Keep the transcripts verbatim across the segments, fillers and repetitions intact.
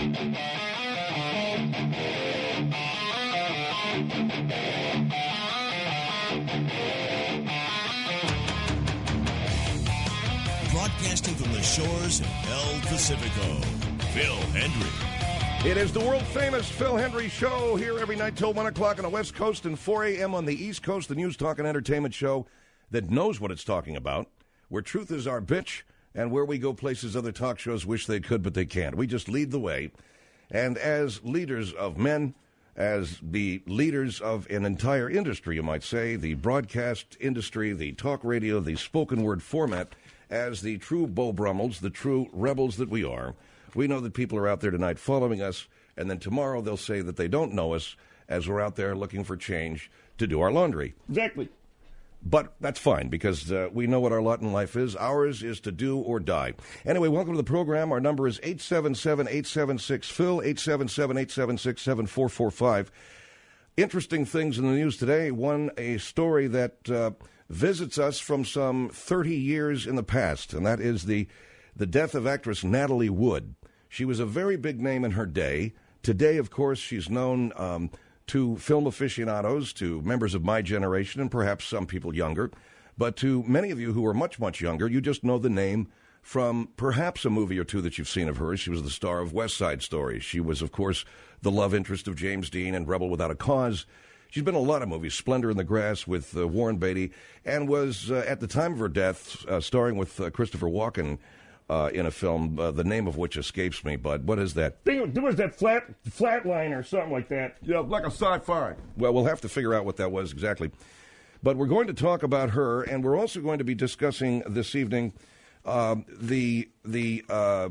Broadcasting from the shores of El Pacifico, Phil Hendrie. It is the world-famous Phil Hendrie Show here every night till one o'clock on the West Coast and four a.m. on the East Coast, the news, talk, and entertainment show that knows what it's talking about, where truth is our bitch, and where we go places other talk shows wish they could, but they can't. We just lead the way. And as leaders of men, as the leaders of an entire industry, you might say, the broadcast industry, the talk radio, the spoken word format, as the true Beau Brummels, the true rebels that we are, we know that people are out there tonight following us, and then tomorrow they'll say that they don't know us as we're out there looking for change to do our laundry. Exactly. But that's fine, because uh, we know what our lot in life is. Ours is to do or die. Anyway, welcome to the program. Our number is eight seven seven, eight seven six, Phil, eight seven seven, eight seven six, seven four four five. Interesting things in the news today. One, a story that uh, visits us from some thirty years in the past, and that is the, the death of actress Natalie Wood. She was a very big name in her day. Today, of course, she's known um, to film aficionados, to members of my generation, and perhaps some people younger. But to many of you who are much, much younger, you just know the name from perhaps a movie or two that you've seen of hers. She was the star of West Side Story. She was, of course, the love interest of James Dean and Rebel Without a Cause. She's been in a lot of movies, Splendor in the Grass with uh, Warren Beatty, and was, uh, at the time of her death, uh, starring with uh, Christopher Walken uh, in a film, uh, the name of which escapes me, Bud. What is that? There was that flat flatline or something like that. Yeah, like a sci-fi. Well, we'll have to figure out what that was exactly. But we're going to talk about her, and we're also going to be discussing this evening uh, the the uh,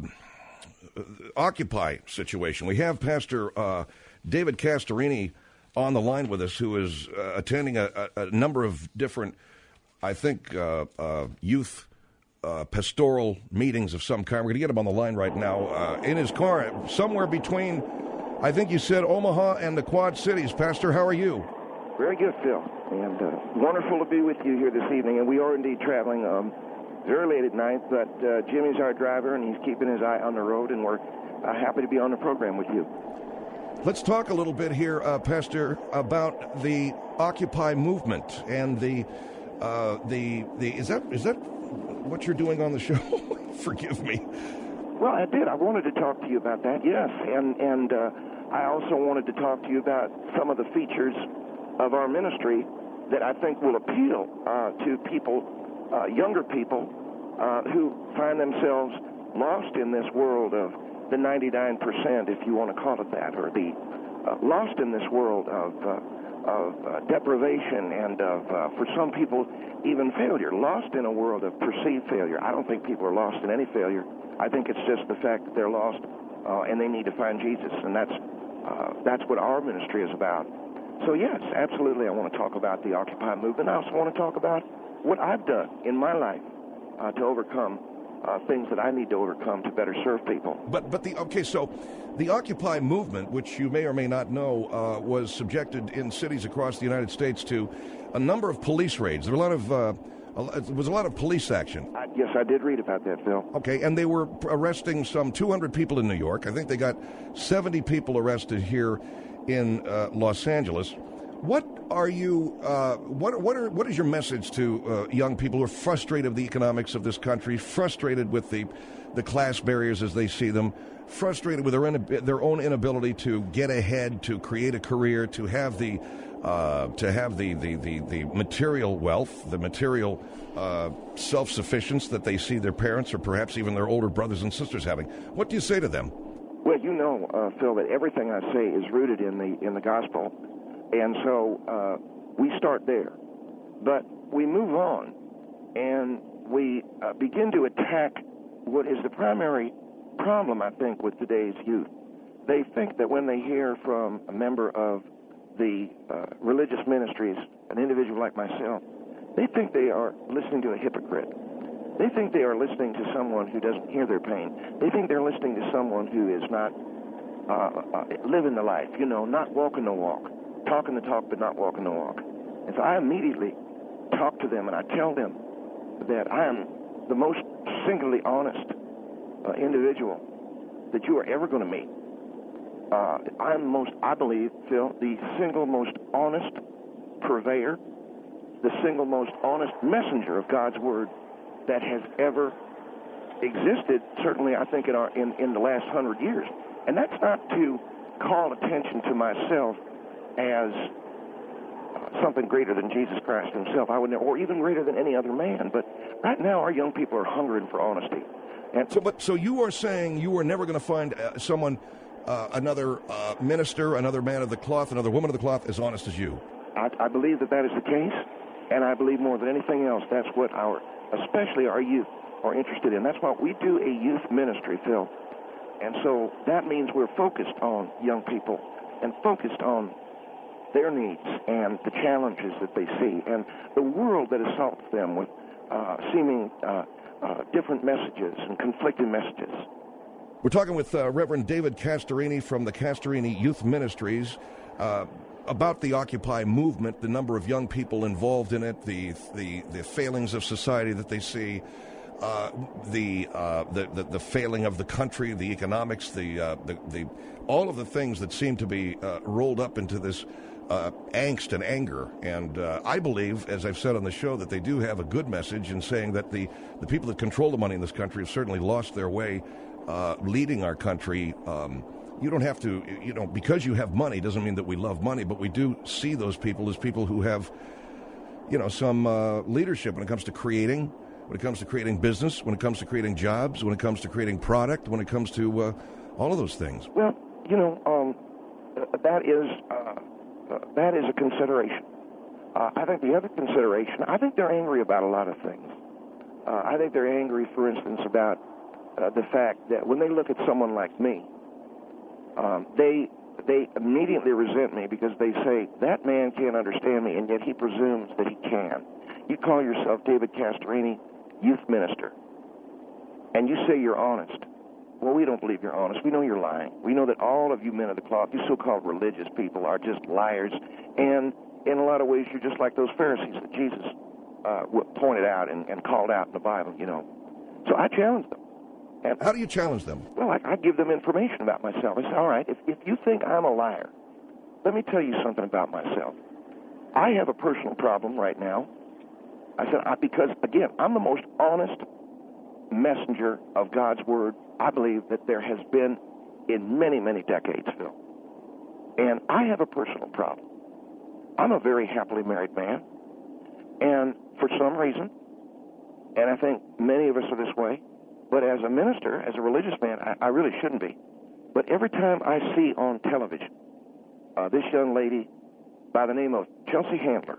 Occupy situation. We have Pastor uh, David Castorini on the line with us, who is uh, attending a, a, a number of different, I think, uh, uh, youth uh, pastoral meetings of some kind. We're going to get him on the line right now uh, in his car, somewhere between, I think you said, Omaha and the Quad Cities. Pastor, how are you? Very good, Phil, and uh, wonderful to be with you here this evening. And we are indeed traveling um, very late at night, but uh, Jimmy's our driver, and he's keeping his eye on the road, and we're uh, happy to be on the program with you. Let's talk a little bit here, uh, Pastor, about the Occupy movement and the uh, the the is that is that what you're doing on the show? Forgive me. Well, I did. I wanted to talk to you about that. Yes, and and uh, I also wanted to talk to you about some of the features of our ministry that I think will appeal uh, to people, uh, younger people, uh, who find themselves lost in this world of the ninety-nine percent, if you want to call it that, or the uh, lost in this world of, uh, of uh, deprivation and of, uh, for some people, even failure. Lost in a world of perceived failure. I don't think people are lost in any failure. I think it's just the fact that they're lost uh, and they need to find Jesus, and that's uh, that's what our ministry is about. So, yes, absolutely, I want to talk about the Occupy movement. I also want to talk about what I've done in my life uh, to overcome uh, things that I need to overcome to better serve people. But, but the okay, so the Occupy movement, which you may or may not know, uh, was subjected in cities across the United States to a number of police raids. There were a lot of, uh, a, there was a lot of police action. I, yes, I did read about that, Phil. Okay, and they were arresting some two hundred people in New York. I think they got seventy people arrested here in uh, Los Angeles. What are you? Uh, what what are what is your message to uh, young people who are frustrated with the economics of this country, frustrated with the the class barriers as they see them, frustrated with their in, their own inability to get ahead, to create a career, to have the uh, to have the, the, the, the material wealth, the material uh, self-sufficiency that they see their parents or perhaps even their older brothers and sisters having? What do you say to them? Well, you know, uh, Phil, that everything I say is rooted in the in the gospel, and so uh, we start there. But we move on, and we uh, begin to attack what is the primary problem, I think, with today's youth. They think that when they hear from a member of the uh, religious ministries, an individual like myself, they think they are listening to a hypocrite. They think they are listening to someone who doesn't hear their pain. They think they're listening to someone who is not uh, uh, living the life, you know, not walking the walk, talking the talk but not walking the walk. And so I immediately talk to them and I tell them that I am the most singularly honest uh, individual that you are ever going to meet. Uh, I'm most, I believe, Phil, the single most honest purveyor, the single most honest messenger of God's Word that has ever existed, certainly I think in, our, in, in the last hundred years. And that's not to call attention to myself as uh, something greater than Jesus Christ himself, I would never, or even greater than any other man. But right now our young people are hungering for honesty. And so, but, so you are saying you are never going to find uh, someone, uh, another uh, minister, another man of the cloth, another woman of the cloth, as honest as you? I, I believe that that is the case, and I believe more than anything else that's what our, especially our youth, are interested in. That's why we do a youth ministry, Phil. And so that means we're focused on young people and focused on their needs and the challenges that they see and the world that assaults them with uh, seeming uh, uh, different messages and conflicting messages. We're talking with uh, Reverend David Castorini from the Castorini Youth Ministries uh, about the Occupy movement, the number of young people involved in it, the the, the failings of society that they see. Uh, the, uh, the the the failing of the country, the economics, the uh, the, the all of the things that seem to be uh, rolled up into this uh, angst and anger. And uh, I believe, as I've said on the show, that they do have a good message in saying that the, the people that control the money in this country have certainly lost their way uh, leading our country. Um, you don't have to, you know, because you have money doesn't mean that we love money, but we do see those people as people who have, you know, some uh, leadership when it comes to creating. When it comes to creating business, when it comes to creating jobs, when it comes to creating product, when it comes to uh, all of those things. Well, you know, um, that is uh, uh, that is a consideration. Uh, I think the other consideration, I think they're angry about a lot of things. Uh, I think they're angry, for instance, about uh, the fact that when they look at someone like me, um, they they immediately resent me because they say, that man can't understand me, and yet he presumes that he can. You call yourself David Castorini, youth minister, and you say you're honest. Well, we don't believe you're honest. We know you're lying. We know that all of you men of the cloth, you so-called religious people, are just liars, and in a lot of ways you're just like those Pharisees that Jesus uh, pointed out and, and called out in the Bible, you know. So I challenge them. And, How do you challenge them? Well, I, I give them information about myself. I say, all right, if, if you think I'm a liar, let me tell you something about myself. I have a personal problem right now. I said, I, because, again, I'm the most honest messenger of God's Word, I believe, that there has been in many, many decades, Phil. And I have a personal problem. I'm a very happily married man. And for some reason, and I think many of us are this way, but as a minister, as a religious man, I, I really shouldn't be. But every time I see on television uh, this young lady by the name of Chelsea Handler,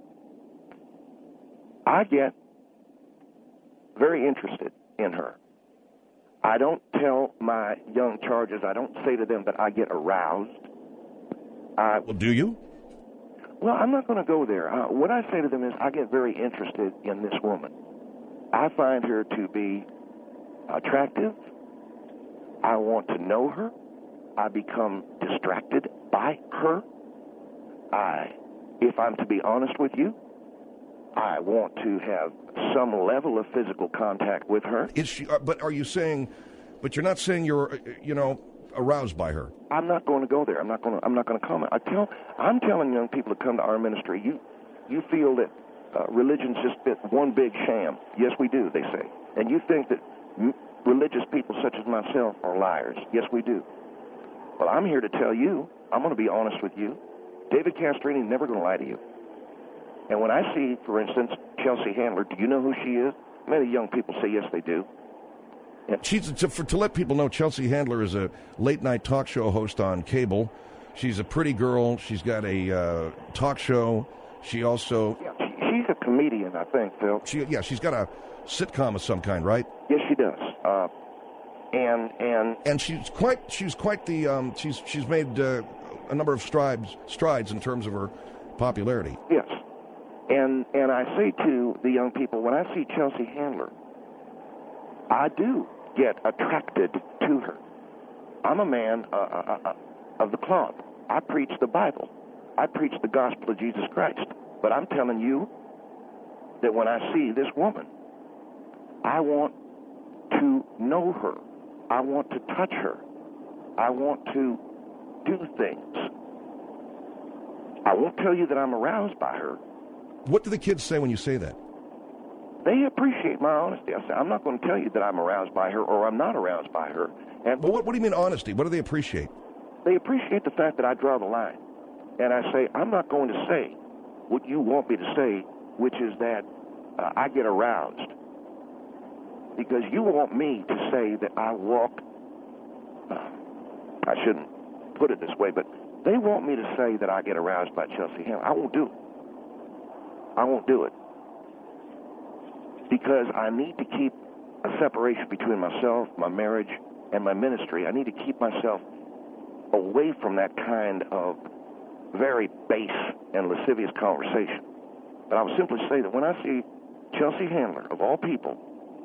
I get very interested in her. I don't tell my young charges, I don't say to them that I get aroused. I, well, do you? Well, I'm not going to go there. Uh, what I say to them is I get very interested in this woman. I find her to be attractive. I want to know her. I become distracted by her. I, if I'm to be honest with you, I want to have some level of physical contact with her. Is she? Uh, but are you saying? But you're not saying you're, uh, you know, aroused by her. I'm not going to go there. I'm not going to. I'm not going to comment. I tell. I'm telling young people to come to our ministry. You, you feel that uh, religion's just one big sham. Yes, we do. They say, and you think that m- religious people such as myself are liars. Yes, we do. Well, I'm here to tell you. I'm going to be honest with you. David Castorini is never going to lie to you. And when I see, for instance, Chelsea Handler, do you know who she is? Many young people say yes, they do. Yeah. She's to, for, to let people know, Chelsea Handler is a late-night talk show host on cable. She's a pretty girl. She's got a uh, talk show. She also... Yeah, she, she's a comedian, I think, Phil. She, yeah, she's got a sitcom of some kind, right? Yes, she does. Uh, and and and she's quite she's quite the um, she's she's made uh, a number of strides strides in terms of her popularity. Yes. And and I say to the young people, when I see Chelsea Handler, I do get attracted to her. I'm a man uh, uh, uh, of the cloth. I preach the Bible. I preach the gospel of Jesus Christ. But I'm telling you that when I see this woman, I want to know her. I want to touch her. I want to do things. I won't tell you that I'm aroused by her. What do the kids say when you say that? They appreciate my honesty. I say, I'm not going to tell you that I'm aroused by her or I'm not aroused by her. And But what, what do you mean honesty? What do they appreciate? They appreciate the fact that I draw the line. And I say, I'm not going to say what you want me to say, which is that uh, I get aroused. Because you want me to say that I walk, uh, I shouldn't put it this way, but they want me to say that I get aroused by Chelsea Handler. I won't do it. I won't do it. Because I need to keep a separation between myself, my marriage, and my ministry. I need to keep myself away from that kind of very base and lascivious conversation. But I would simply say that when I see Chelsea Handler, of all people,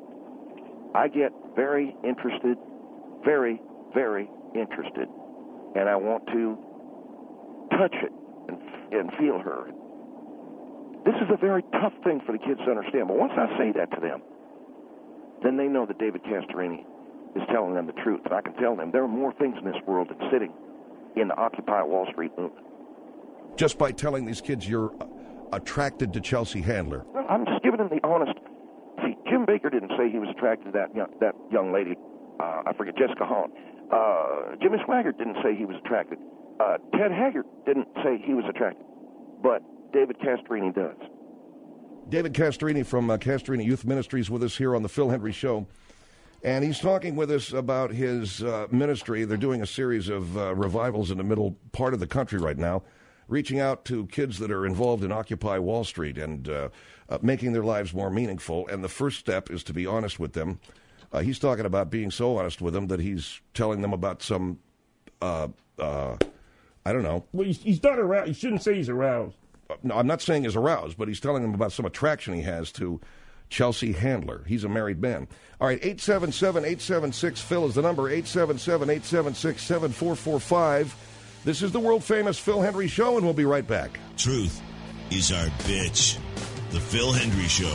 I get very interested, very, very interested, and I want to touch it and, and feel her. This is a very tough thing for the kids to understand, but once I say that to them, then they know that David Castorini is telling them the truth, and I can tell them there are more things in this world than sitting in the Occupy Wall Street movement. Just by telling these kids you're attracted to Chelsea Handler? Well, I'm just giving them the honest. See, Jim Baker didn't say he was attracted to that young, that young lady. Uh, I forget, Jessica Hahn. Uh, Jimmy Swaggart didn't say he was attracted. Uh, Ted Haggard didn't say he was attracted. But David Castorini does. David Castorini from uh, Castorini Youth Ministries with us here on the Phil Hendrie Show. And he's talking with us about his uh, ministry. They're doing a series of uh, revivals in the middle part of the country right now, reaching out to kids that are involved in Occupy Wall Street and uh, uh, making their lives more meaningful. And the first step is to be honest with them. Uh, he's talking about being so honest with them that he's telling them about some, uh, uh, I don't know. Well, he's, he's not aroused. You shouldn't say he's aroused. No, I'm not saying he's aroused, but he's telling them about some attraction he has to Chelsea Handler. He's a married man. All right, eight seven seven, eight seven six, Phil is the number, eight seven seven, eight seven six, seven four four five. This is the world-famous Phil Hendrie Show, and we'll be right back. Truth is our bitch. The Phil Hendrie Show.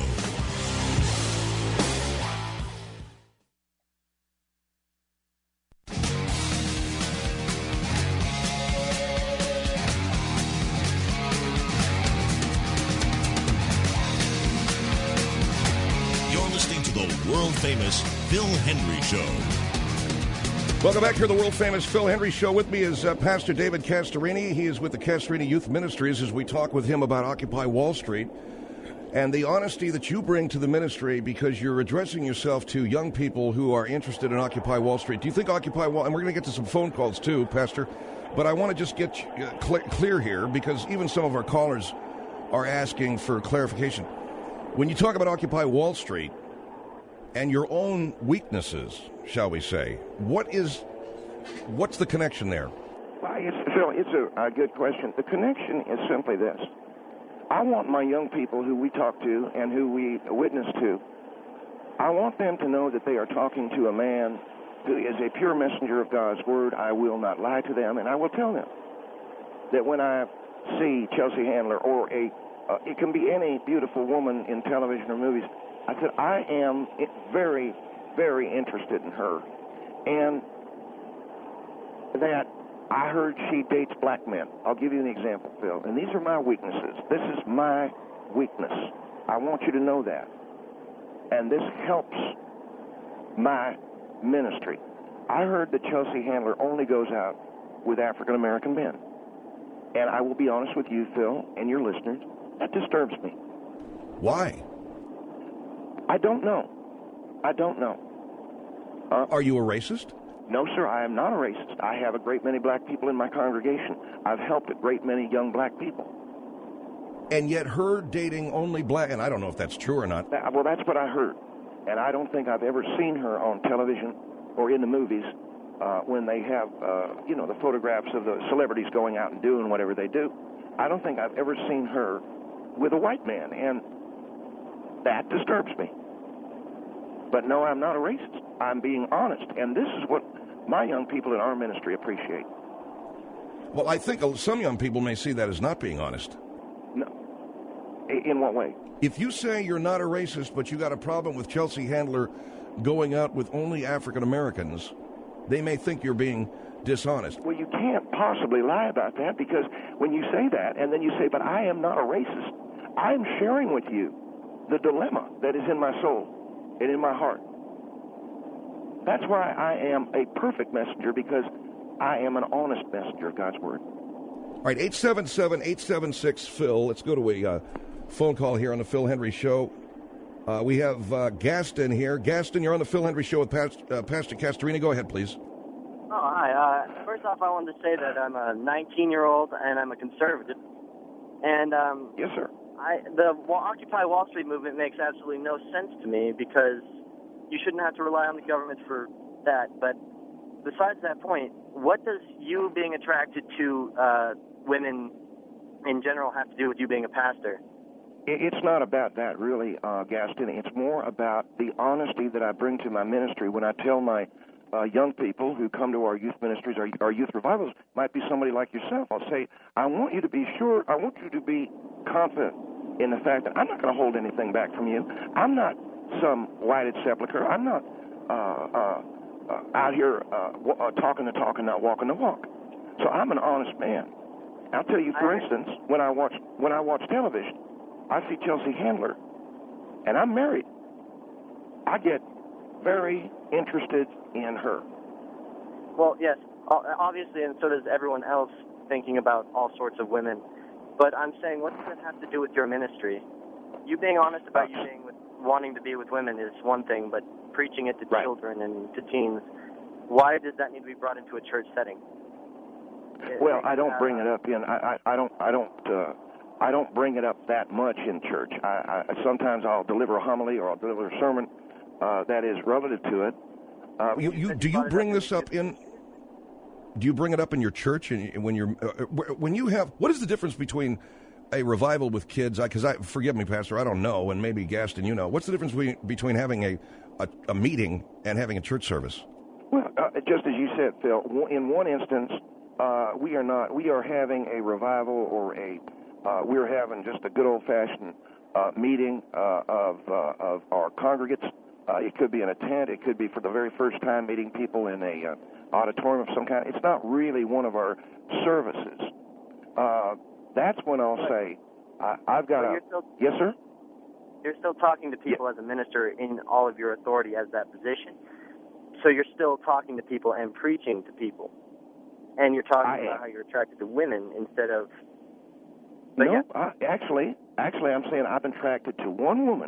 World-famous Phil Hendrie Show. Welcome back to the world-famous Phil Hendrie Show. With me is uh, Pastor David Castorini. He is with the Castorini Youth Ministries as we talk with him about Occupy Wall Street and the honesty that you bring to the ministry because you're addressing yourself to young people who are interested in Occupy Wall Street. Do you think Occupy Wall... And we're going to get to some phone calls too, Pastor, but I want to just get uh, cl- clear here because even some of our callers are asking for clarification. When you talk about Occupy Wall Street and your own weaknesses, shall we say, what is, what's the connection there? Well, it's, Phil, it's a, a good question. The connection is simply this. I want my young people who we talk to and who we witness to, I want them to know that they are talking to a man who is a pure messenger of God's word. I will not lie to them, and I will tell them that when I see Chelsea Handler or a, uh, it can be any beautiful woman in television or movies, I said, I am very, very interested in her. And that I heard she dates black men. I'll give you an example, Phil. And these are my weaknesses. This is my weakness. I want you to know that. And this helps my ministry. I heard that Chelsea Handler only goes out with African-American men. And I will be honest with you, Phil, and your listeners, that disturbs me. Why? I don't know. I don't know. Uh, Are you a racist? No, sir, I am not a racist. I have a great many black people in my congregation. I've helped a great many young black people. And yet her dating only black, and I don't know if that's true or not. That, well, that's what I heard. And I don't think I've ever seen her on television or in the movies uh, when they have, uh, you know, the photographs of the celebrities going out and doing whatever they do. I don't think I've ever seen her with a white man, and that disturbs me. But no, I'm not a racist. I'm being honest, and this is what my young people in our ministry appreciate. Well, I think some young people may see that as not being honest. No. In what way? If you say you're not a racist, but you got a problem with Chelsea Handler going out with only African Americans, they may think you're being dishonest. Well, you can't possibly lie about that, because when you say that and then you say, but I am not a racist, I'm sharing with you the dilemma that is in my soul and in my heart. That's why I am a perfect messenger, because I am an honest messenger of God's Word. All right, eight seven seven, eight seven six, Phil. Let's go to a uh, phone call here on the Phil Hendry Show. Uh, we have uh, Gaston here. Gaston, you're on the Phil Hendry Show with Past, uh, Pastor Castorina. Go ahead, please. Oh, hi. Uh, first off, I wanted to say that I'm a nineteen-year-old and I'm a conservative. And um, yes, sir. I, the Occupy Wall Street movement makes absolutely no sense to me, because you shouldn't have to rely on the government for that. But besides that point, what does you being attracted to uh, women in general have to do with you being a pastor? It's not about that, really, uh, Gaston. It's more about the honesty that I bring to my ministry when I tell my uh, young people who come to our youth ministries, our, our youth revivals, might be somebody like yourself. I'll say, I want you to be sure, I want you to be confident in the fact that I'm not going to hold anything back from you. I'm not some whited sepulcher. I'm not uh, uh, uh, out here uh, w- uh, talking the talk and not walking the walk. So I'm an honest man. I'll tell you, for instance, when I watch when I watch television, I see Chelsea Handler, and I'm married. I get very interested in her. Well, yes, obviously, and so does everyone else thinking about all sorts of women. But I'm saying, what does that have to do with your ministry? You being honest about you being with, wanting to be with women is one thing, but preaching it to right. children and to teens, why does that need to be brought into a church setting? Well, I don't bring it up in. I, I, I don't. I don't. Uh, I don't bring it up that much in church. I, I, sometimes I'll deliver a homily or I'll deliver a sermon uh, that is relative to it. Uh, you, you, do you bring this up in? Do you bring it up in your church? And when you're uh, when you have, what is the difference between a revival with kids? Because I, I forgive me, Pastor, I don't know, and maybe Gaston, you know. What's the difference between, between having a, a a meeting and having a church service? Well, uh, just as you said, Phil. In one instance, uh, we are not. We are having a revival or a. Uh, we're having just a good old-fashioned uh, meeting uh, of uh, of our congregates. Uh, it could be in a tent. It could be for the very first time meeting people in a uh, auditorium of some kind. It's not really one of our services. Uh, that's when I'll say, I, I've got a... Still, yes, sir? You're still talking to people yeah. as a minister in all of your authority as that position. So you're still talking to people and preaching to people. And you're talking I about am. how you're attracted to women instead of... But no, yeah. I, actually, actually, I'm saying I'm attracted to one woman,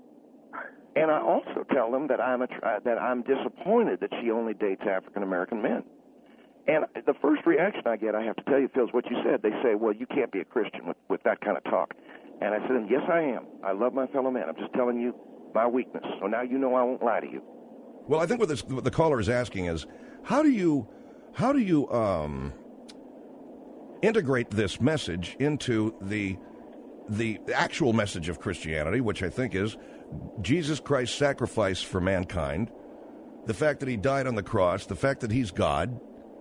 and I also tell them that I'm attra- that I'm disappointed that she only dates African American men. And the first reaction I get, I have to tell you, Phil, is what you said. They say, "Well, you can't be a Christian with, with that kind of talk." And I said, "Yes, I am. I love my fellow man. I'm just telling you my weakness. So now you know I won't lie to you." Well, I think what, this, what the caller is asking is, how do you, how do you, um. integrate this message into the the actual message of Christianity, which I think is Jesus Christ's sacrifice for mankind, the fact that he died on the cross, the fact that he's God,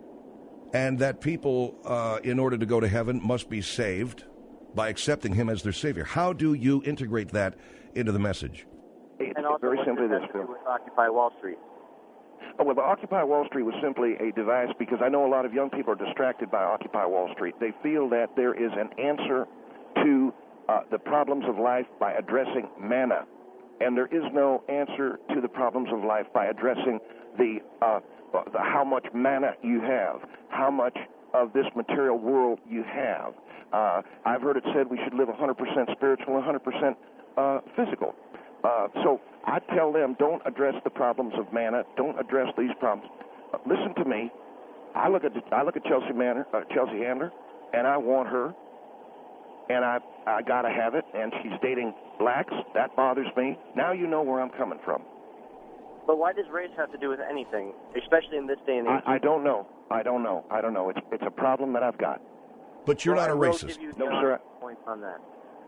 and that people, uh, in order to go to heaven, must be saved by accepting him as their Savior. How do you integrate that into the message? It's and also, very simply this, Phil. With Occupy Wall Street. Oh, well, the Occupy Wall Street was simply a device because I know a lot of young people are distracted by Occupy Wall Street. They feel that there is an answer to uh, the problems of life by addressing manna, and there is no answer to the problems of life by addressing the, uh, the how much manna you have, how much of this material world you have. Uh, I've heard it said we should live one hundred percent spiritual, one hundred percent uh, physical. Uh, so I tell them, don't address the problems of manna. Don't address these problems. Uh, listen to me. I look at the, I look at Chelsea Manor, uh, Chelsea Handler, and I want her, and I I gotta have it. And she's dating blacks. That bothers me. Now you know where I'm coming from. But why does race have to do with anything, especially in this day and age? I, I don't know. I don't know. I don't know. It's it's a problem that I've got. But you're well, not a I will racist. Give you no, sir. Point on that.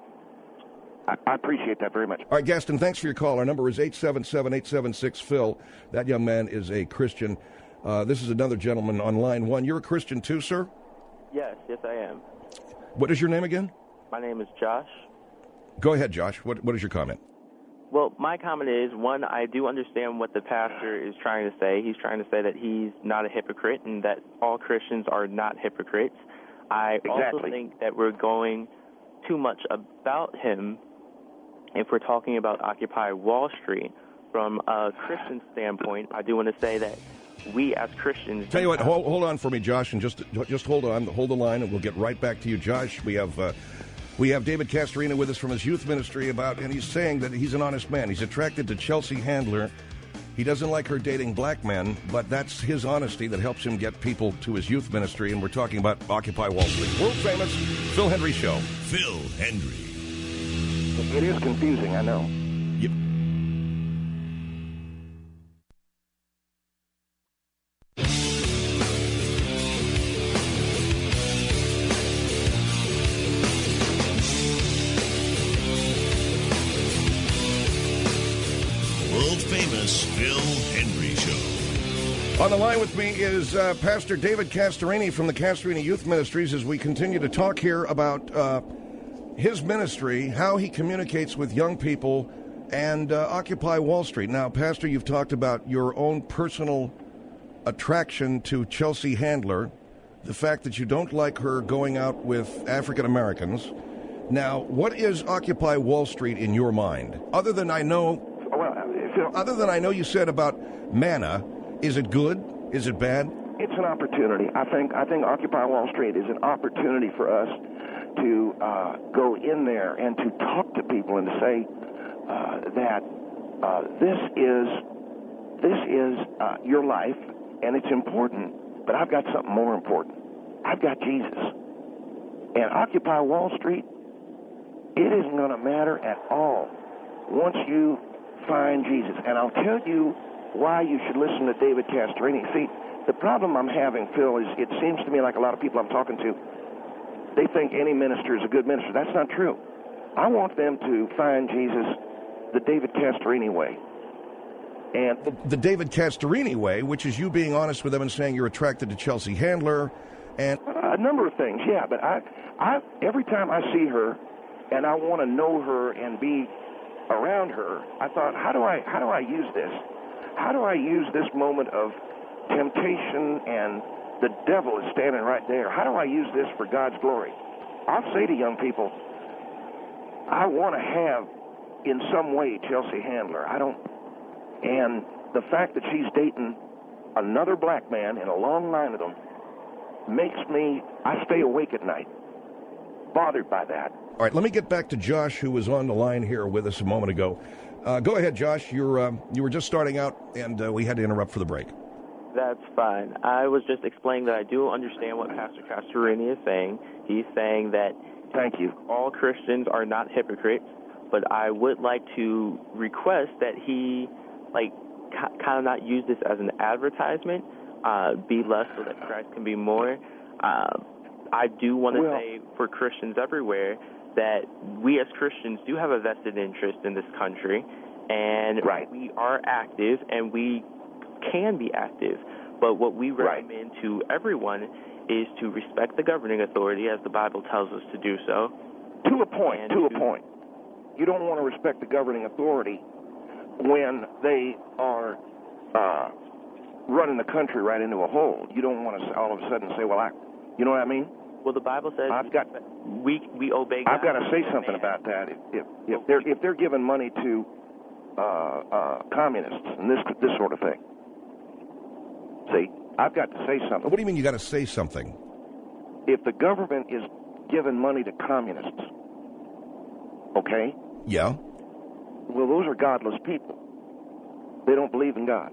I appreciate that very much. All right, Gaston, thanks for your call. Our number is eight seven seven, eight seven six, Phil. That young man is a Christian. Uh, this is another gentleman on line one. You're a Christian too, sir? Yes, yes, I am. What is your name again? My name is Josh. Go ahead, Josh. What What is your comment? Well, my comment is, one, I do understand what the pastor is trying to say. He's trying to say that he's not a hypocrite and that all Christians are not hypocrites. I Exactly. also think that we're going too much about him if we're talking about Occupy Wall Street. From a Christian standpoint, I do want to say that we as Christians... Tell you what, hold, hold on for me, Josh, and just just hold on, hold the line, and we'll get right back to you, Josh. We have uh, we have David Castorina with us from his youth ministry about, and he's saying that he's an honest man. He's attracted to Chelsea Handler. He doesn't like her dating black men, but that's his honesty that helps him get people to his youth ministry, and we're talking about Occupy Wall Street. World famous Phil Hendrie Show. Phil Hendrie. It is confusing, I know. Yep. World-famous Phil Hendrie Show. On the line with me is uh, Pastor David Castorini from the Castorini Youth Ministries as we continue to talk here about uh, his ministry, how he communicates with young people, and uh, Occupy Wall Street. Now, Pastor, you've talked about your own personal attraction to Chelsea Handler, the fact that you don't like her going out with African Americans. Now, what is Occupy Wall Street in your mind? Other than I know... Well, if you Other than I know you said about manna, is it good? Is it bad? It's an opportunity. I think I think Occupy Wall Street is an opportunity for us to uh, go in there and to talk to people and to say uh, that uh, this is this is uh, your life and it's important, but I've got something more important. I've got Jesus. And Occupy Wall Street, it isn't going to matter at all once you find Jesus. And I'll tell you why you should listen to David Castorini. See, the problem I'm having, Phil, is it seems to me like a lot of people I'm talking to, they think any minister is a good minister. That's not true. I want them to find Jesus the David Castorini way. And The, the David Castorini way, which is you being honest with them and saying you're attracted to Chelsea Handler, and a number of things, yeah. But I, I every time I see her and I want to know her and be around her, I thought, how do I how do I use this? How do I use this moment of temptation and the devil is standing right there? How do I use this for God's glory? I'll say to young people, I want to have in some way Chelsea Handler. I don't, and the fact that she's dating another black man and a long line of them makes me, I stay awake at night, bothered by that. all right, let me get back to Josh, who was on the line here with us a moment ago. Uh, go ahead, Josh. You're um, you were just starting out, and uh, we had to interrupt for the break. That's fine. I was just explaining that I do understand what Pastor Castorini is saying. He's saying that Thank you. all Christians are not hypocrites, but I would like to request that he, like, k- kind of not use this as an advertisement, uh, be less so that Christ can be more. Uh, I do want to Well- say for Christians everywhere that we as Christians do have a vested interest in this country, and Right. we are active, and we can be active. But what we Right. recommend to everyone is to respect the governing authority, as the Bible tells us to do so. To a point, And to a to- point. You don't want to respect the governing authority when they are uh, running the country right into a hole. You don't want to all of a sudden say, well, I, you know what I mean? Well, the Bible says I've got- we we obey God. I've got to say not something man. about that. If, if, if they're if they're giving money to uh, uh, communists and this this sort of thing, see, I've got to say something. What do you mean you got to say something? If the government is giving money to communists, okay, Yeah. well, those are godless people. They don't believe in God.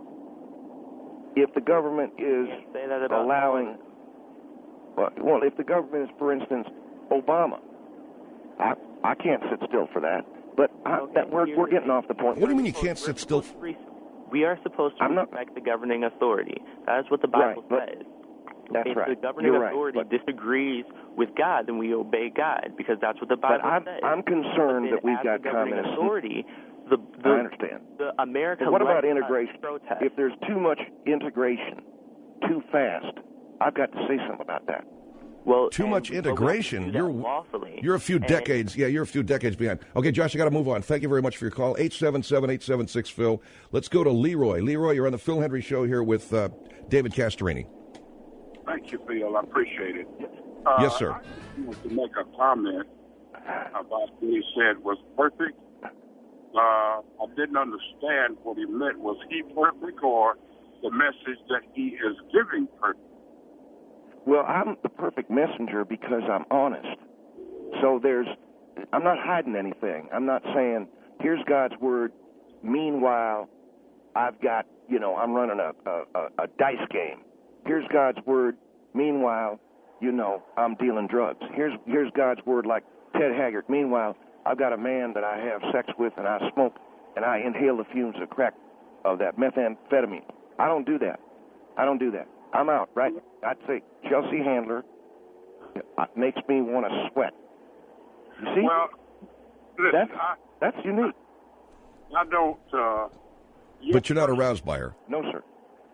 If the government is Can't say that about allowing, well, well, if the government is, for instance, Obama, I I can't sit still for that. But I, Okay, that, we're here's we're the getting thing. off the point. What do you mean you We're can't sit still? supposed to res- We are supposed to I'm not- respect the governing authority. That is what the Bible Right, but- says. That's if right. the governing You're right, authority but- disagrees with God, then we obey God, because that's what the Bible But I'm says. I'm concerned But that then we've as got the governing communists. authority, the, the, I understand. the America But what about led us integration? to protest. If there's too much integration, too fast, I've got to say something about that. Well, too and- much but we have to integration. do that You're lawfully. you're a few And- decades. Yeah, you're a few decades behind. Okay, Josh, I got to move on. Thank you very much for your call. eight seven seven, eight seven six, Phil. Let's go to Leroy. Leroy, you're on the Phil Hendry Show here with uh, David Castorini. Thank you, Phil. I appreciate it. Uh, Yes, sir. I want to make a comment about what he said was perfect. Uh, I didn't understand what he meant. Was he perfect or the message that he is giving perfect? Well, I'm the perfect messenger because I'm honest. So there's, I'm not hiding anything. I'm not saying, here's God's word. Meanwhile, I've got, you know, I'm running a, a, a dice game. Here's God's word. Meanwhile, you know, I'm dealing drugs. Here's here's God's word like Ted Haggard. Meanwhile, I've got a man that I have sex with and I smoke and I inhale the fumes of crack, of that methamphetamine. I don't do that. I don't do that. I'm out, right? I'd say Chelsea Handler makes me want to sweat. You see? Well, listen, that's, I, that's unique. I don't. Uh, But you're not aroused by her. No, sir.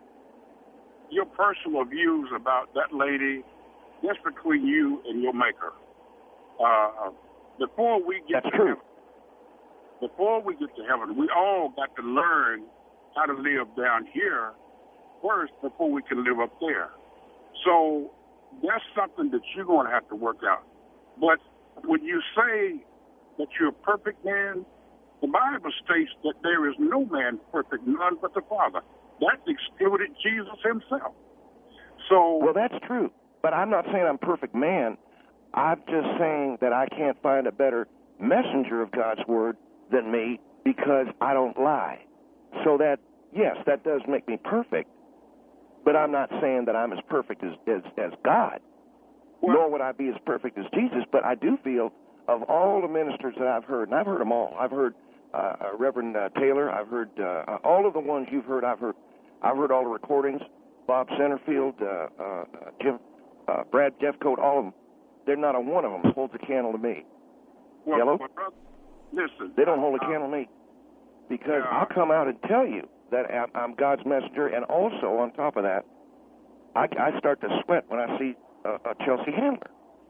Your personal views about that lady, that's between you and your maker. Uh, before we get That's to true. heaven, before we get to heaven, we all got to learn how to live down here first before we can live up there. So that's something that you're going to have to work out. But when you say that you're a perfect man, the Bible states that there is no man perfect, none but the Father. That excluded Jesus himself. So, Well, that's true. But I'm not saying I'm a perfect man. I'm just saying that I can't find a better messenger of God's word than me because I don't lie. So that, yes, that does make me perfect. But I'm not saying that I'm as perfect as, as, as God, Well- nor would I be as perfect as Jesus. But I do feel of all the ministers that I've heard, and I've heard them all. I've heard uh, uh, Reverend uh, Taylor. I've heard uh, all of the ones you've heard. I've heard. I've heard all the recordings. Bob Centerfield, uh, uh, Jim, uh, Brad Jeffcoat, all of them. They're not a one of them holds a candle to me. well, Yellow? well, brother, listen. They don't hold a uh, candle to me because Yeah. I'll come out and tell you that I'm- I'm God's messenger, and also on top of that, I, I start to sweat when I see uh, uh, Chelsea Handler.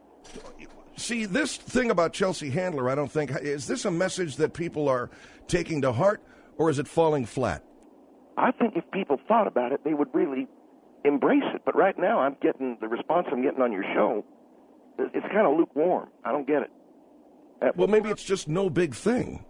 See, this thing about Chelsea Handler, I don't think, is this a message that people are taking to heart, or is it falling flat? I think if people thought about it, they would really embrace it. But right now, I'm getting the response I'm getting on your show. It's kind of lukewarm. I don't get it. Uh, Well, maybe it's just no big thing.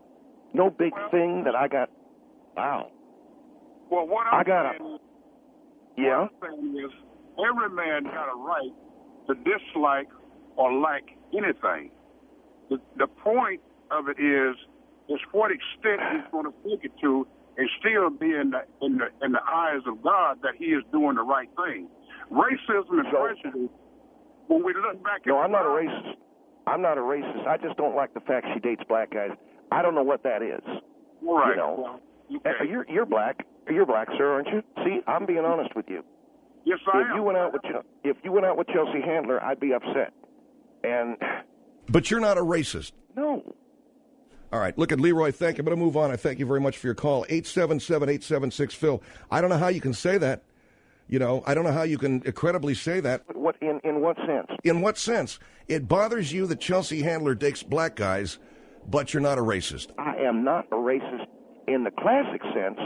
no big thing that I got. Wow. Well, what I'm I got saying a- is, Yeah. what I'm saying is, every man got a right to dislike or like anything. The, the point of it is, is what extent he's going to take it to and still be in the, in the in the eyes of God that he is doing the right thing. Racism and So- prejudice, when we look back at No, I'm the not a Bible- racist. I'm not a racist. I just don't like the fact she dates black guys. I don't know what that is. All right. you know. Well, Uh, okay. You're you're black. You're black, sir, aren't you? See, I'm being honest with you. Yes, I If am. you went out with Chel- if you went out with Chelsea Handler, I'd be upset. And But you're not a racist. no, All right, look at Leroy. Thank you. I'm going to move on. I thank you very much for your call. eight seven seven, eight seven six, Phil. I don't know how you can say that. You know, I don't know how you can credibly say that. what in in what sense? In what sense? It bothers you that Chelsea Handler dates black guys, but you're not a racist. I am not a racist in the classic sense,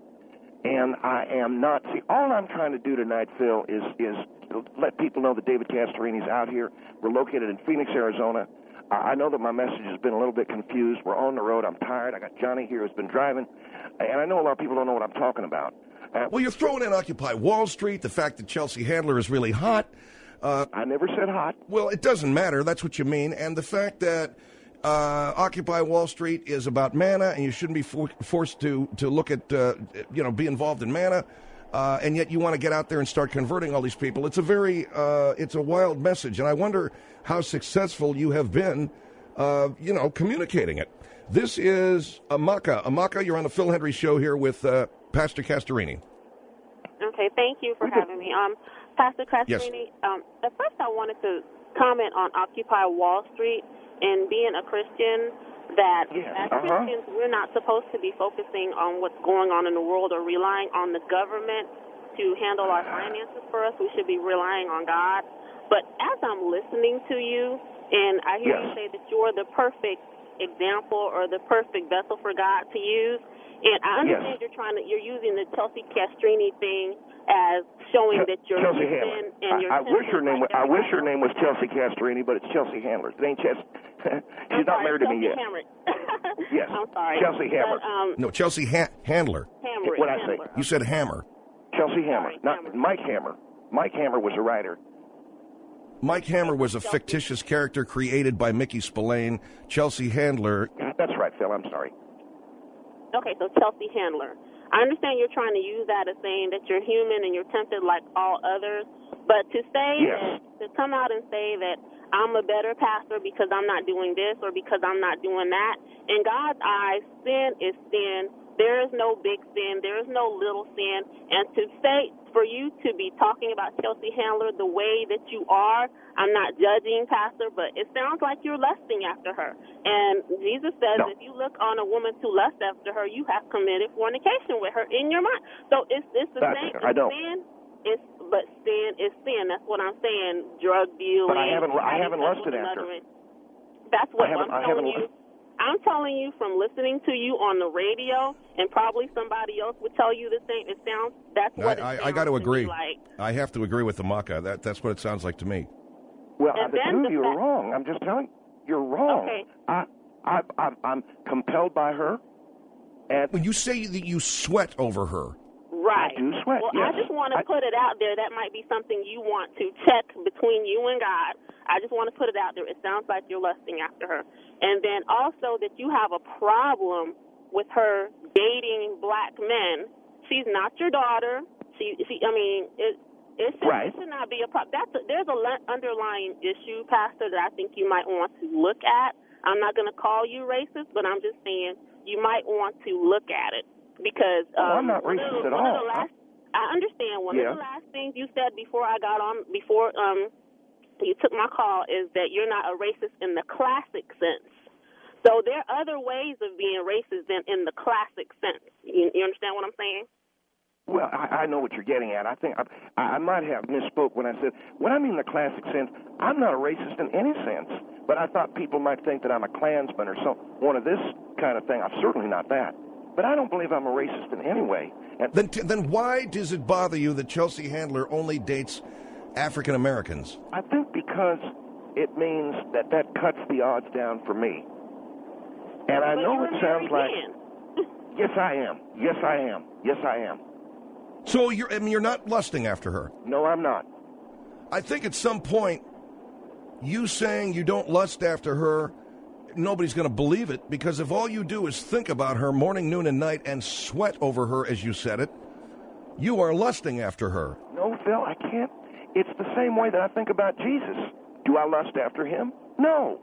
and I am not. See, all I'm trying to do tonight, Phil, is is let people know that David Castorini's out here. We're located in Phoenix, Arizona. Uh, I know that my message has been a little bit confused. We're on the road. I'm tired. I got Johnny here who's been driving, and I know a lot of people don't know what I'm talking about. Uh, Well, you're throwing in Occupy Wall Street, the fact that Chelsea Handler is really hot. Uh, I never said hot. well, it doesn't matter. That's what you mean. And the fact that uh, Occupy Wall Street is about manna, and you shouldn't be for- forced to to look at, uh, you know, be involved in manna, uh, and yet you want to get out there and start converting all these people. It's a very, uh, it's a wild message, and I wonder how successful you have been, uh, you know, communicating it. This is Amaka. Amaka, you're on the Phil Hendry Show here with uh, Pastor Castorini. Okay, thank you for having me. Um, Pastor Yes. Castorini, um, at first I wanted to comment on Occupy Wall Street and being a Christian, that Yes, as uh-huh. Christians we're not supposed to be focusing on what's going on in the world or relying on the government to handle our finances for us. We should be relying on God. But as I'm listening to you, and I hear Yes. you say that you're the perfect example or the perfect vessel for God to use, and I understand Yes. you're trying to you're using the Chelsea Castrini thing as showing Ch- that you're Chelsea human Handler. and you're I, I wish her tempted name. like Was, I wish her everybody name was Chelsea Castrini, but it's Chelsea Handler. It ain't Chelsea. I'm She's not sorry, married to me Chelsea yet. Hammer. Yes. I'm sorry. Chelsea Hammer. But, um, No, Chelsea ha- Handler. Hammer. What'd I say? Handler. You said Hammer. Chelsea Hammer, Sorry, not Hammer. Mike Hammer. Mike Hammer was a writer. Mike Hammer was a fictitious character created by Mickey Spillane. Chelsea Handler. That's right, Phil. I'm sorry. Okay, so Chelsea Handler. I understand you're trying to use that as saying that you're human and you're tempted like all others, but to say Yes. that, to come out and say that I'm a better pastor because I'm not doing this or because I'm not doing that, in God's eyes, sin is sin. There is no big sin. There is no little sin. And to say, for you to be talking about Chelsea Handler the way that you are, I'm not judging, Pastor, but it sounds like you're lusting after her. And Jesus says No. if you look on a woman to lust after her, you have committed fornication with her in your mind. So it's, it's the That's- same. I It's don't. sin. It's, but sin is sin. That's what I'm saying. Drug dealing. But I haven't- I having haven't sex lusted with after another. That's what I haven't- I'm I telling haven't you. I'm telling you from listening to you on the radio, and probably somebody else would tell you the same. It sounds that's what it I, I, sounds I got to me agree. like. I have to agree with the Maka. That, that's what it sounds like to me. Well, And the then two the of you are fact- wrong. I'm just telling you, you're wrong. Okay. I, I, I, I'm compelled by her, and When you say that you sweat over her, Right. I do sweat, Well, yes. I just want to I- put it out there. That might be something you want to check between you and God. I just want to put it out there. It sounds like you're lusting after her. And then also that you have a problem with her dating black men. She's not your daughter. She, she I mean, it, it, should, Right. it should not be a problem. That's a, there's a le- underlying issue, Pastor, that I think you might want to look at. I'm not going to call you racist, but I'm just saying you might want to look at it. Because Oh, I'm um, not one racist of the, at one all. Of the last, I understand. One Yeah. of the last things you said before I got on, before um, you took my call, is that you're not a racist in the classic sense. So there are other ways of being racist than in the classic sense. You, you understand what I'm saying? well, I, I know what you're getting at. I think I, I might have misspoke when I said when I mean the classic sense. I'm not a racist in any sense, but I thought people might think that I'm a Klansman or some one of this kind of thing. I'm certainly not that. But I don't believe I'm a racist in any way. And then then why does it bother you that Chelsea Handler only dates African Americans? I think because it means that that cuts the odds down for me. And I But know you're it a sounds married like, man. yes, I am. Yes, I am. Yes, I am. So you're I mean, you're not lusting after her. No, I'm not. I think at some point, you saying you don't lust after her, nobody's going to believe it, because if all you do is think about her morning, noon, and night and sweat over her, as you said it, you are lusting after her. No, Phil, I can't. It's the same way that I think about Jesus. Do I lust after him? No.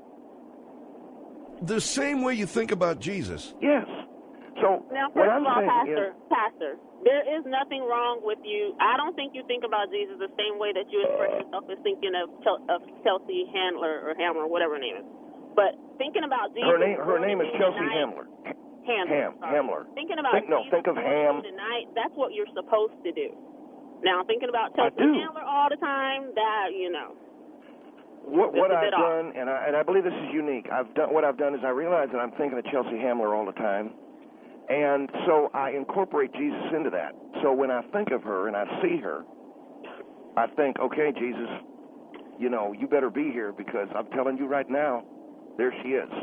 The same way you think about Jesus. Yes. So Now, what first I'm of all, saying Pastor, is, Pastor, there is nothing wrong with you. I don't think you think about Jesus the same way that you express yourself as thinking of, Chel- of Chelsea Handler or Hammer, whatever her name is. But thinking about Jesus. her name her morning, name is noon, Chelsea and night- Hamler. Hamler. Ham, sorry. Hamler. Thinking about Think- no, Jesus think of morning, Ham. noon, and night, that's what you're supposed to do. Now, thinking about I Chelsea do. Handler all the time, that, you know. What, what It's a I've bit off. done, and I, and I believe this is unique. I've done what I've done is I realize that I'm thinking of Chelsea Handler all the time, and so I incorporate Jesus into that. So when I think of her and I see her, I think, okay, Jesus, you know, you better be here because I'm telling you right now, there she is.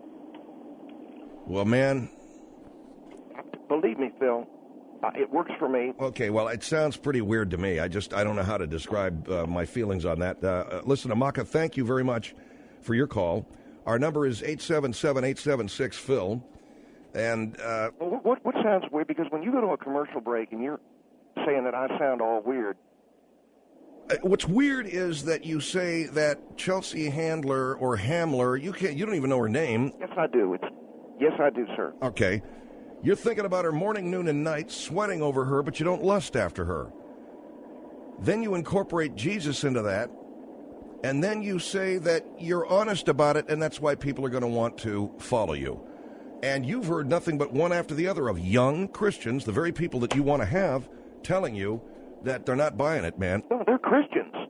Well, man, Believe me, Phil, uh, it works for me. okay, well, it sounds pretty weird to me. I just, I don't know how to describe uh, my feelings on that. Uh, uh, listen, Amaka, thank you very much for your call. Our number is eight seven seven, eight seven six, Phil. And uh, Well, what, what sounds weird, because when you go to a commercial break and you're saying that I sound all weird, what's weird is that you say that Chelsea Handler or Hamler, you can't, you don't even know her name. yes, I do. It's yes, I do, sir. Okay. You're thinking about her morning, noon, and night, sweating over her, but you don't lust after her. Then you incorporate Jesus into that, and then you say that you're honest about it, and that's why people are going to want to follow you. And you've heard nothing but one after the other of young Christians, the very people that you want to have, telling you that they're not buying it, man. No, they're Christians.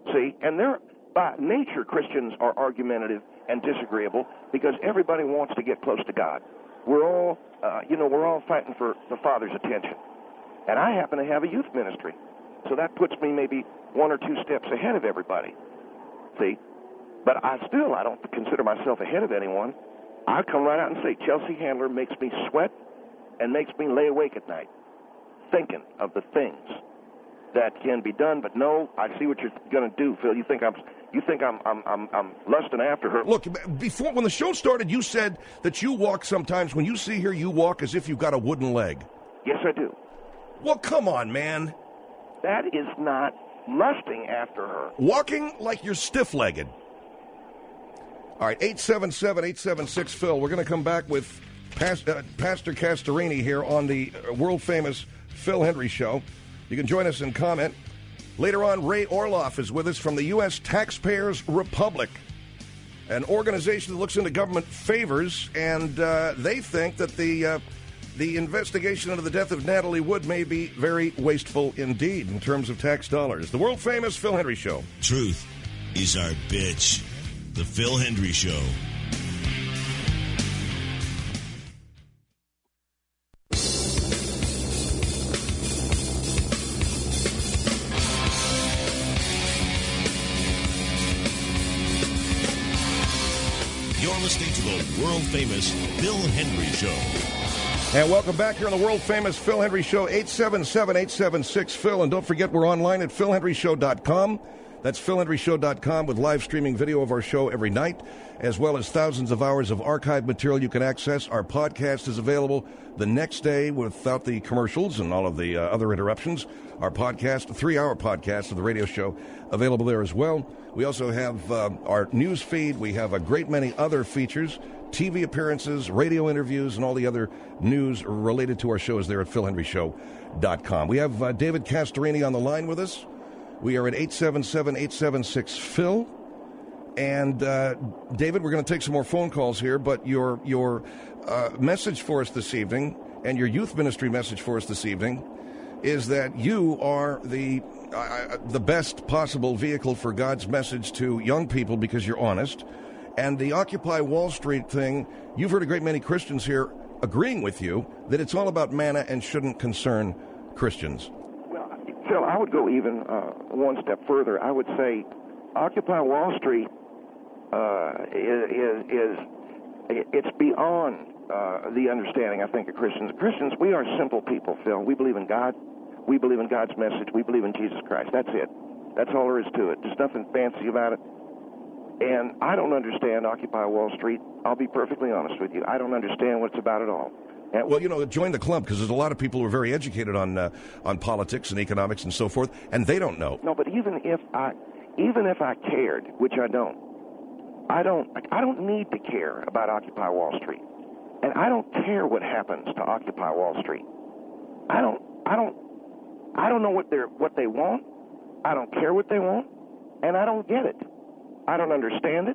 See, and they're, by nature, Christians are argumentative and disagreeable because everybody wants to get close to God. We're all, uh, you know, we're all fighting for the Father's attention. And I happen to have a youth ministry, so that puts me maybe one or two steps ahead of everybody. See, but I still, I don't consider myself ahead of anyone. I come right out and say, Chelsea Handler makes me sweat and makes me lay awake at night, thinking of the things that can be done. But no, I see what you're going to do, Phil. You think I'm, you think I'm, I'm, I'm, I'm lusting after her. Look, before when the show started, you said that you walk sometimes. When you see her, you walk as if you've got a wooden leg. Yes, I do. Well, come on, man. That is not lusting after her. Walking like you're stiff-legged. All right, eight seven seven, eight seven six, Phil. We're going to come back with Past, uh, Pastor Castorini here on the world-famous Phil Hendry Show. You can join us and comment. Later on, Ray Orloff is with us from the U S Taxpayers Republic, an organization that looks into government favors, and uh, they think that the uh, the investigation into the death of Natalie Wood may be very wasteful indeed in terms of tax dollars. The world-famous Phil Hendry Show. Truth is our bitch. The Phil Hendry Show. You're listening to the world-famous Phil Hendry Show. And welcome back here on the world-famous Phil Hendry Show, eight seven seven, eight seven six, Phil. And don't forget, we're online at phil hendry show dot com. That's phil hendry show dot com with live streaming video of our show every night, as well as thousands of hours of archive material you can access. Our podcast is available the next day without the commercials and all of the uh, other interruptions. Our podcast, a three-hour podcast of the radio show, available there as well. We also have uh, our news feed. We have a great many other features, T V appearances, radio interviews, and all the other news related to our shows there at phil hendry show dot com. We have uh, David Castorini on the line with us. We are at eight seven seven, eight seven six, Phil. And, uh, David, we're going to take some more phone calls here, but your your uh, message for us this evening and your youth ministry message for us this evening is that you are the uh, the best possible vehicle for God's message to young people because you're honest. And the Occupy Wall Street thing, you've heard a great many Christians here agreeing with you that it's all about manna and shouldn't concern Christians. Phil, I would go even uh, one step further. I would say Occupy Wall Street uh, is, is, is it's beyond uh, the understanding, I think, of Christians. Christians, we are simple people, Phil. We believe in God. We believe in God's message. We believe in Jesus Christ. That's it. That's all there is to it. There's nothing fancy about it. And I don't understand Occupy Wall Street. I'll be perfectly honest with you. I don't understand what it's about at all. And well, you know, join the club because there's a lot of people who are very educated on uh, on politics and economics and so forth, and they don't know. No, but even if I, even if I cared, which I don't, I don't, I don't need to care about Occupy Wall Street, and I don't care what happens to Occupy Wall Street. I don't, I don't, I don't know what they're what they want. I don't care what they want, and I don't get it. I don't understand it.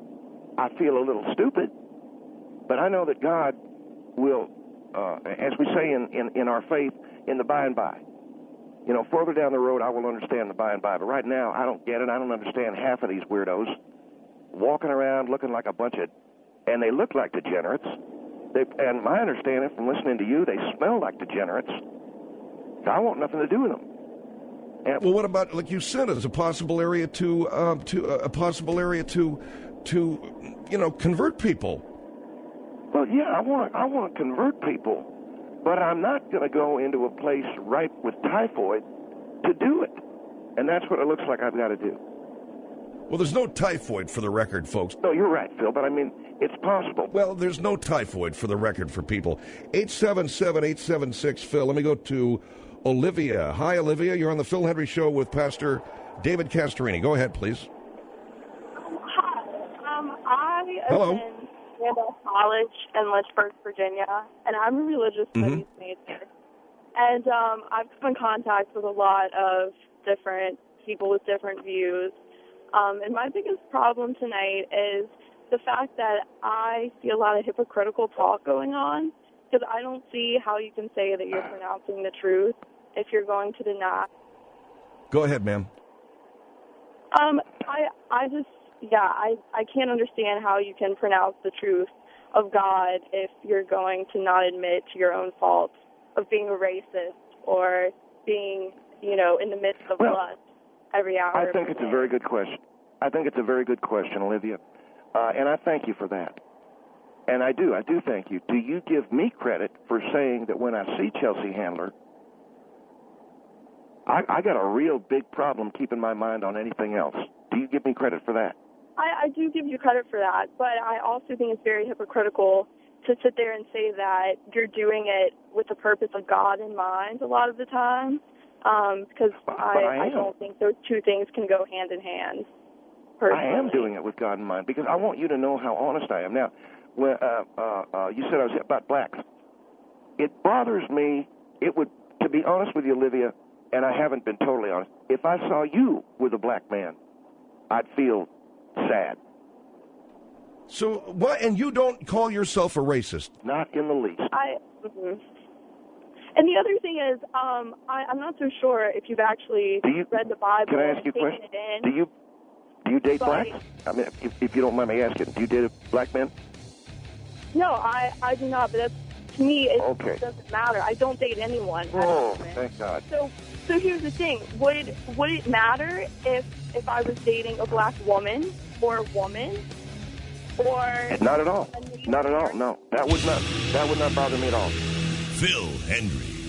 I feel a little stupid, but I know that God will. Uh, as we say in, in, in our faith, in the by and by. You know, further down the road, I will understand the by and by. But right now, I don't get it. I don't understand half of these weirdos walking around looking like a bunch of, and they look like degenerates. They, and my understanding from listening to you, they smell like degenerates. So I want nothing to do with them. And well, what about, like you said, as a possible area to uh, to uh, a possible area to to you know convert people? Well, yeah, I want to I want to convert people, but I'm not going to go into a place ripe with typhoid to do it. And that's what it looks like I've got to do. Well, there's no typhoid for the record, folks. No, you're right, Phil, but I mean, it's possible. Well, there's no typhoid for the record for people. eight seven seven, eight seven six, Phil. Let me go to Olivia. Hi, Olivia. You're on the Phil Hendry Show with Pastor David Castorini. Go ahead, please. Hi. Um, I Hello. attend Randolph College in Lynchburg, Virginia, and I'm a religious studies Mm-hmm. major. And um, I've come in contact with a lot of different people with different views. Um, and my biggest problem tonight is the fact that I see a lot of hypocritical talk going on, because I don't see how you can say that you're pronouncing the truth if you're going to deny. Go ahead, ma'am. Um, I, I just, yeah, I, I can't understand how you can pronounce the truth of God if you're going to not admit to your own faults of being a racist or being, you know, in the midst of well, lust every hour. I think it's a very good question. I think it's a very good question, Olivia, uh, and I thank you for that. And I do, I do thank you. Do you give me credit for saying that when I see Chelsea Handler, I, I got a real big problem keeping my mind on anything else? Do you give me credit for that? I, I do give you credit for that, but I also think it's very hypocritical to sit there and say that you're doing it with the purpose of God in mind a lot of the time, um, because I, I, I don't think those two things can go hand in hand. Personally. I am doing it with God in mind because I want you to know how honest I am. Now, when, uh, uh, uh, you said I was about blacks. It bothers me. It would, to be honest with you, Olivia, and I haven't been totally honest, if I saw you with a black man, I'd feel sad. So what? And you don't call yourself a racist? Not in the least. I. Mm-hmm. And the other thing is, um, I, I'm not so sure if you've actually you, read the Bible. Can I ask you a question? It in, do you do you date but, blacks? I mean, if, if you don't mind me asking, do you date a black man? No, I, I do not. But that's, to me, it okay. doesn't matter. I don't date anyone. Oh, thank God. So, so here's the thing: would would it matter if if I was dating a black woman or a woman? Or not at all. Not at all. No, that would not. That would not bother me at all. Phil Hendrie.